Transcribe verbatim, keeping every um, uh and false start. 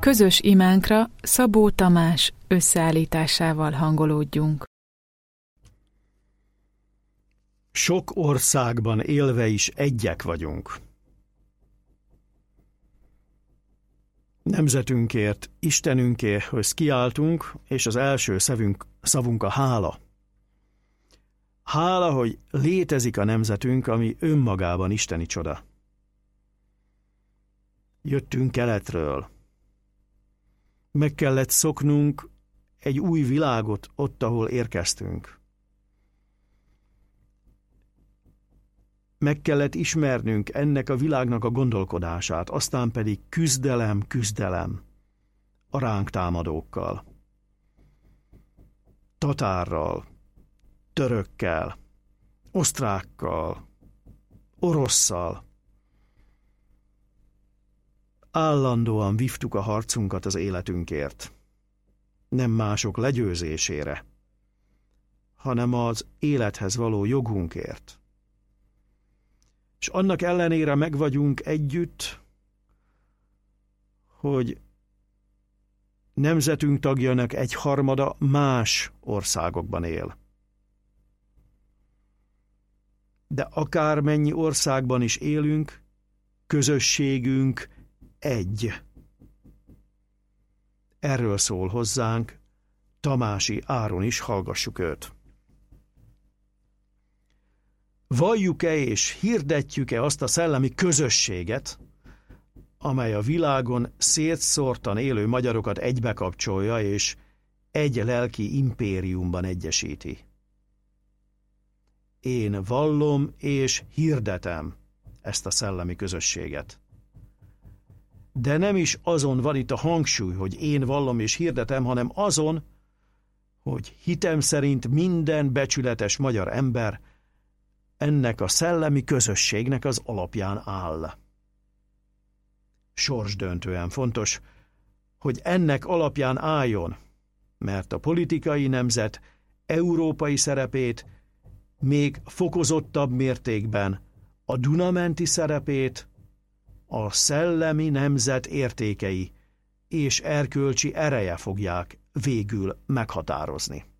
Közös imánkra Szabó Tamás összeállításával hangolódjunk. Sok országban élve is egyek vagyunk. Nemzetünkért, Istenünkért kiáltunk, és az első szavunk, szavunk a hála. Hála, hogy létezik a nemzetünk, ami önmagában isteni csoda. Jöttünk keletről. Meg kellett szoknunk egy új világot ott, ahol érkeztünk. Meg kellett ismernünk ennek a világnak a gondolkodását, aztán pedig küzdelem, küzdelem a ránk támadókkal. Tatárral, törökkel, osztrákkal, orosszal. Állandóan vívtuk a harcunkat az életünkért. Nem mások legyőzésére, hanem az élethez való jogunkért. És annak ellenére meg vagyunk együtt, hogy nemzetünk tagjának egy harmada más országokban él. De akármennyi országban is élünk, közösségünk egy. Erről szól hozzánk Tamási Áron is, hallgassuk őt. Valljuk-e és hirdetjük-e azt a szellemi közösséget, amely a világon szétszórtan élő magyarokat egybekapcsolja és egy lelki impériumban egyesíti? Én vallom és hirdetem ezt a szellemi közösséget. De nem is azon van itt a hangsúly, hogy én vallom és hirdetem, hanem azon, hogy hitem szerint minden becsületes magyar ember ennek a szellemi közösségnek az alapján áll. Sorsdöntően fontos, hogy ennek alapján álljon, mert a politikai nemzet európai szerepét még fokozottabb mértékben, a Duna-menti szerepét a szellemi nemzet értékei és erkölcsi ereje fogják végül meghatározni.